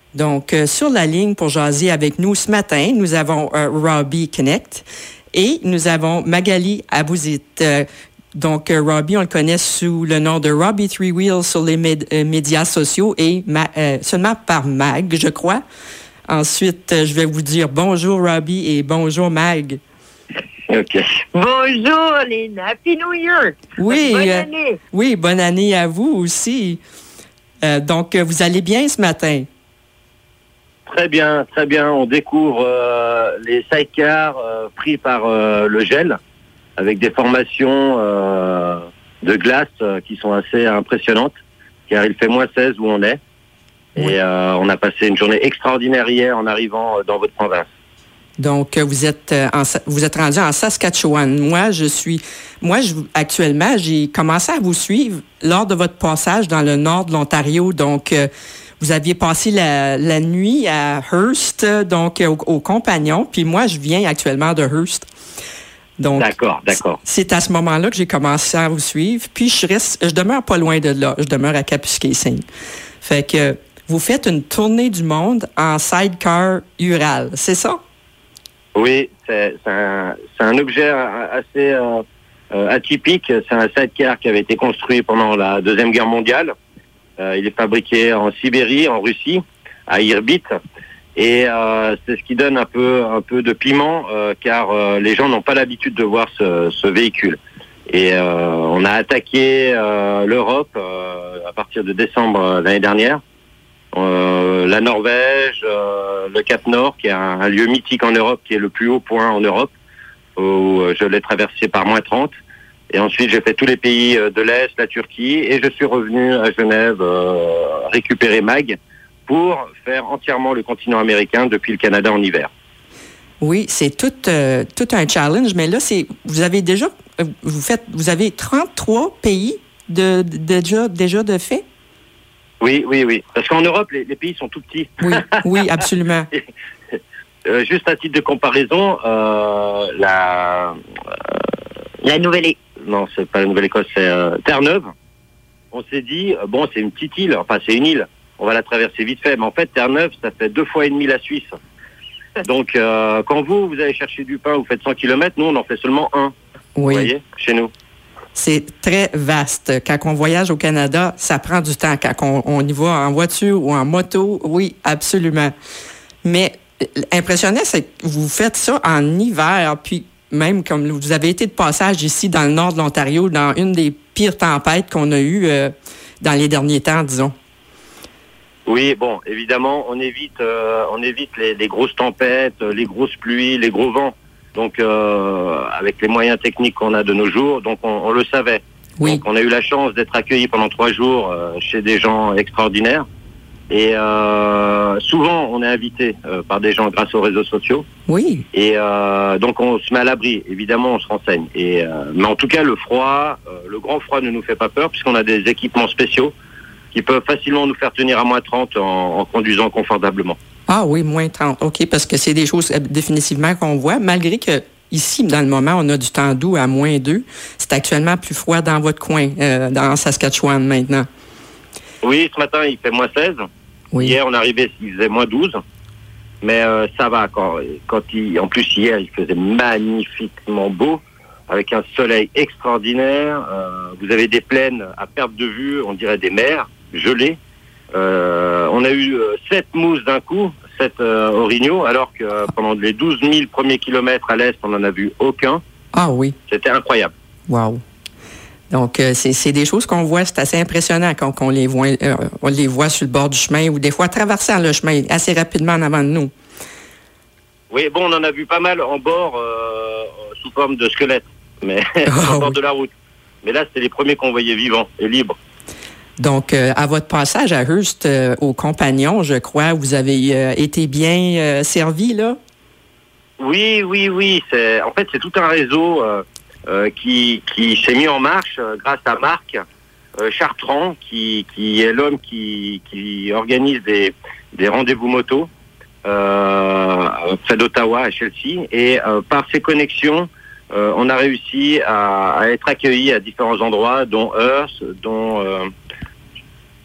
Donc, sur la ligne pour jaser avec nous ce matin, nous avons Robbie Connect et nous avons Magali Abouzit. Donc, Robbie, on le connaît sous le nom de Robbie Three Wheels sur les médias sociaux et seulement par Mag, je crois. Ensuite, je vais vous dire bonjour Robbie et bonjour Mag. OK. Bonjour, Lynn. Happy New Year. Oui. Bonne année. Oui, bonne année à vous aussi. Donc, vous allez bien ce matin? Très bien, très bien. On découvre les sidecars pris par le gel avec des formations de glace qui sont assez impressionnantes car il fait moins 16 où on est. Oui. Et on a passé une journée extraordinaire hier en arrivant dans votre province. Donc, vous êtes rendu en Saskatchewan. Moi, actuellement, j'ai commencé à vous suivre lors de votre passage dans le nord de l'Ontario. Donc, vous aviez passé la nuit à Hearst, donc au Compagnon. Puis moi, je viens actuellement de Hearst. Donc, d'accord. C'est à ce moment-là que j'ai commencé à vous suivre. Puis je demeure pas loin de là. Je demeure à Kapuskasing. Fait que vous faites une tournée du monde en sidecar Ural, c'est ça? Oui, c'est un objet assez atypique. C'est un sidecar qui avait été construit pendant la Deuxième Guerre mondiale. Il est fabriqué en Sibérie, en Russie, à Irbit. Et c'est ce qui donne un peu de piment, car les gens n'ont pas l'habitude de voir ce véhicule. Et on a attaqué l'Europe à partir de décembre l'année dernière. La Norvège, le Cap Nord, qui est un lieu mythique en Europe, qui est le plus haut point en Europe, où je l'ai traversé par moins 30. Et ensuite, j'ai fait tous les pays de l'Est, la Turquie, et je suis revenu à Genève récupérer Mag pour faire entièrement le continent américain depuis le Canada en hiver. Oui, c'est tout un challenge, mais là, vous avez 33 pays déjà de fait? Oui. Parce qu'en Europe, les pays sont tout petits. Oui, absolument. Juste à titre de comparaison, la Nouvelle-Écosse. Non, c'est pas la Nouvelle-Écosse, c'est Terre-Neuve. On s'est dit, c'est une petite île, enfin c'est une île, on va la traverser vite fait. Mais en fait, Terre-Neuve, ça fait 2 fois et demi la Suisse. Donc, quand vous allez chercher du pain, vous faites 100 km, nous, on en fait seulement 1. Oui. Vous voyez, chez nous. C'est très vaste. Quand on voyage au Canada, ça prend du temps. Quand on y va en voiture ou en moto, oui, absolument. Mais impressionnant, c'est que vous faites ça en hiver, puis même comme vous avez été de passage ici dans le nord de l'Ontario, dans une des pires tempêtes qu'on a eues dans les derniers temps, disons. Oui, bon, évidemment, on évite les grosses tempêtes, les grosses pluies, les gros vents. Donc, avec les moyens techniques qu'on a de nos jours, donc on le savait. Oui. Donc, on a eu la chance d'être accueillis pendant 3 jours chez des gens extraordinaires. Et souvent, on est invité par des gens grâce aux réseaux sociaux. Oui. Et donc, on se met à l'abri. Évidemment, on se renseigne. Mais en tout cas, le grand froid ne nous fait pas peur puisqu'on a des équipements spéciaux qui peuvent facilement nous faire tenir à moins 30 en conduisant confortablement. Ah oui, moins 30. OK, parce que c'est des choses définitivement qu'on voit, malgré que ici, dans le moment, on a du temps doux à moins 2. C'est actuellement plus froid dans votre coin, dans Saskatchewan maintenant. Oui, ce matin, il fait moins 16. Oui. Hier, on est arrivé, il faisait moins 12. Mais ça va. En plus, hier, il faisait magnifiquement beau, avec un soleil extraordinaire. Vous avez des plaines à perte de vue, on dirait des mers gelées. On a eu 7 mousses d'un coup, 7 orignaux, alors que pendant les 12 000 premiers kilomètres à l'est, on n'en a vu aucun. Ah oui. C'était incroyable. Wow. Donc, c'est des choses qu'on voit, c'est assez impressionnant quand on les voit sur le bord du chemin ou des fois traversant le chemin assez rapidement en avant de nous. Oui, bon, on en a vu pas mal en bord sous forme de squelette, mais en bord de la route. Mais là, c'était les premiers qu'on voyait vivants et libres. Donc, à votre passage à Hearst, au Compagnon, je crois, vous avez été bien servi, là? Oui. En fait, c'est tout un réseau qui s'est mis en marche grâce à Marc Chartrand, qui est l'homme qui organise des rendez-vous moto près d'Ottawa, à Chelsea. Et par ces connexions, on a réussi à être accueillis à différents endroits, dont Hearst, dont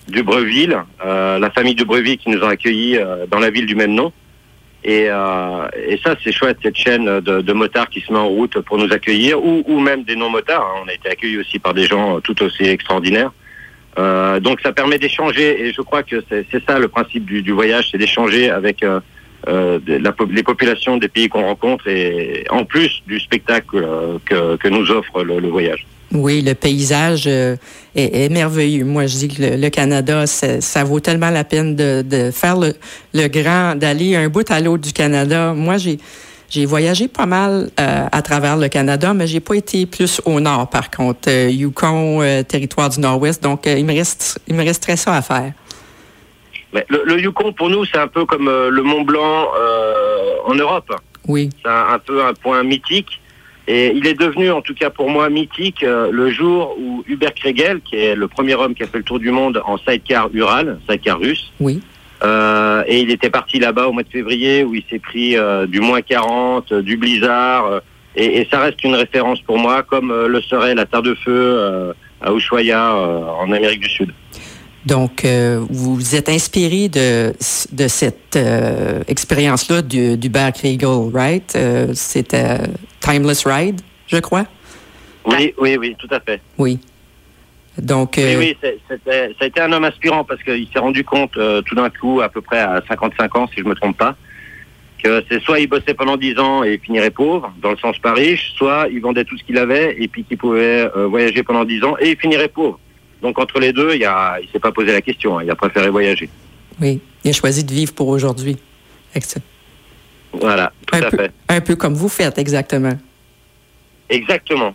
Dubreuil, la famille Dubreuil qui nous a accueillis dans la ville du même nom. Et ça, c'est chouette, cette chaîne de motards qui se met en route pour nous accueillir, ou même des non-motards. On a été accueillis aussi par des gens tout aussi extraordinaires. Donc ça permet d'échanger, et je crois que c'est ça le principe du voyage, c'est d'échanger avec les populations des pays qu'on rencontre, et en plus du spectacle que nous offre le voyage. Oui, le paysage est merveilleux. Moi, je dis que le Canada, ça vaut tellement la peine de faire le grand, d'aller un bout à l'autre du Canada. Moi, j'ai voyagé pas mal à travers le Canada, mais j'ai pas été plus au nord, par contre. Yukon, territoire du Nord-Ouest. Donc, il me resterait ça à faire. Mais le Yukon, pour nous, c'est un peu comme le Mont Blanc en Europe. Oui. C'est un peu un point mythique. Et il est devenu, en tout cas pour moi, mythique le jour où Hubert Kregel, qui est le premier homme qui a fait le tour du monde en sidecar Ural, sidecar russe, oui. Et il était parti là-bas au mois de février où il s'est pris du moins 40, du blizzard, et ça reste une référence pour moi, comme le serait la Terre de Feu à Ushuaia en Amérique du Sud. Donc, vous êtes inspiré de cette expérience-là d'Hubert Kregel, right? C'était Timeless Ride, je crois? Oui, tout à fait. Oui. Donc, oui, ça a été un homme inspirant parce qu'il s'est rendu compte tout d'un coup, à peu près à 55 ans, si je me trompe pas, que c'est soit il bossait pendant 10 ans et finirait pauvre, dans le sens pas riche, soit il vendait tout ce qu'il avait et puis qu'il pouvait voyager pendant 10 ans et il finirait pauvre. Donc entre les deux, il s'est pas posé la question, il a préféré voyager. Oui, il a choisi de vivre pour aujourd'hui. Voilà, tout à fait. Un peu comme vous faites, exactement. Exactement.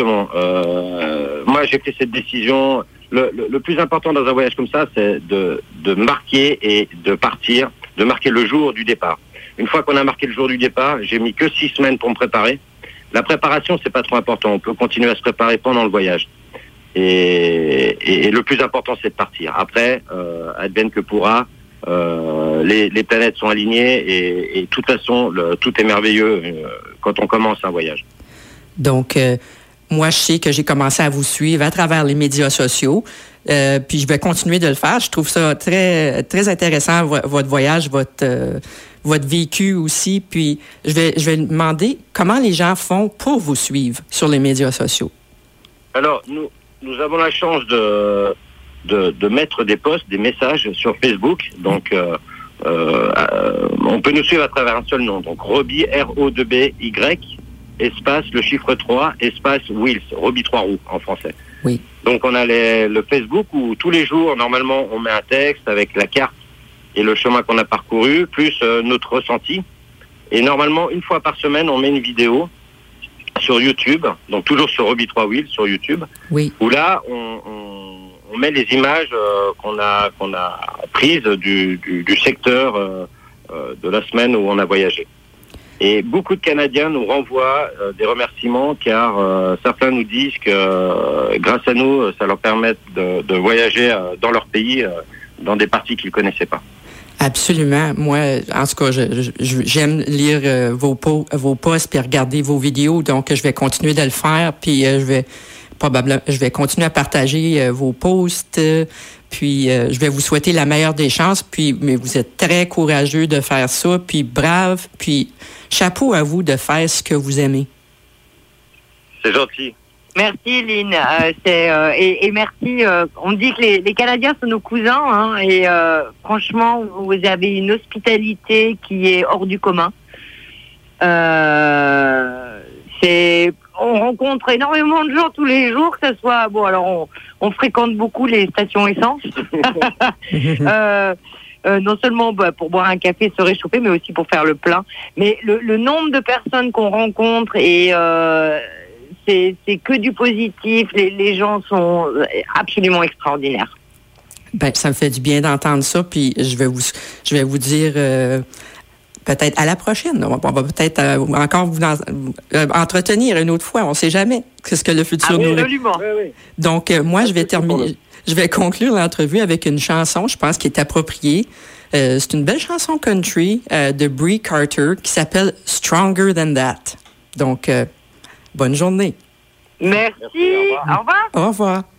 Moi, j'ai pris cette décision. Le plus important dans un voyage comme ça, c'est de marquer et de partir, de marquer le jour du départ. Une fois qu'on a marqué le jour du départ, j'ai mis que 6 semaines pour me préparer. La préparation, c'est pas trop important. On peut continuer à se préparer pendant le voyage. Et le plus important, c'est de partir. Après, advienne que pourra, les planètes sont alignées et de toute façon, tout est merveilleux quand on commence un voyage. Donc, moi, je sais que j'ai commencé à vous suivre à travers les médias sociaux, puis je vais continuer de le faire. Je trouve ça très, très intéressant, votre voyage, votre vécu aussi. Puis, je vais demander comment les gens font pour vous suivre sur les médias sociaux. Alors, nous avons la chance de mettre des posts, des messages sur Facebook. Donc, on peut nous suivre à travers un seul nom. Donc, Roby, R-O-2-B-Y, espace, le chiffre 3, espace Wheels, Roby 3 roues en français. Oui. Donc, on a le Facebook où tous les jours, normalement, on met un texte avec la carte et le chemin qu'on a parcouru, plus notre ressenti. Et normalement, une fois par semaine, on met une vidéo sur YouTube, donc toujours sur Roby 3 Wheels sur YouTube, oui. Où là, on met les images qu'on a prises du secteur de la semaine où on a voyagé. Et beaucoup de Canadiens nous renvoient des remerciements car certains nous disent que grâce à nous, ça leur permet de voyager dans leur pays, dans des parties qu'ils ne connaissaient pas. Absolument. Moi, en tout cas, j'aime lire vos posts puis regarder vos vidéos, donc je vais continuer de le faire, puis je vais continuer à partager vos posts, puis je vais vous souhaiter la meilleure des chances, mais vous êtes très courageux de faire ça, puis brave, puis chapeau à vous de faire ce que vous aimez. C'est gentil. Merci Lynn, et merci. On dit que les Canadiens sont nos cousins, hein, et franchement, vous avez une hospitalité qui est hors du commun. On rencontre énormément de gens tous les jours, que ce soit on fréquente beaucoup les stations essence. Non seulement pour boire un café, se réchauffer, mais aussi pour faire le plein. Mais le nombre de personnes qu'on rencontre et c'est que du positif. Les gens sont absolument extraordinaires. Ben, ça me fait du bien d'entendre ça. Puis je vais vous dire peut-être à la prochaine. On va peut-être encore vous entretenir une autre fois. On ne sait jamais ce que le futur nous absolument. Donc moi, je vais terminer. Je vais conclure l'entrevue avec une chanson, je pense, qui est appropriée. C'est une belle chanson country de Bree Carter qui s'appelle Stronger Than That. Donc bonne journée. Merci. Au revoir. Au revoir.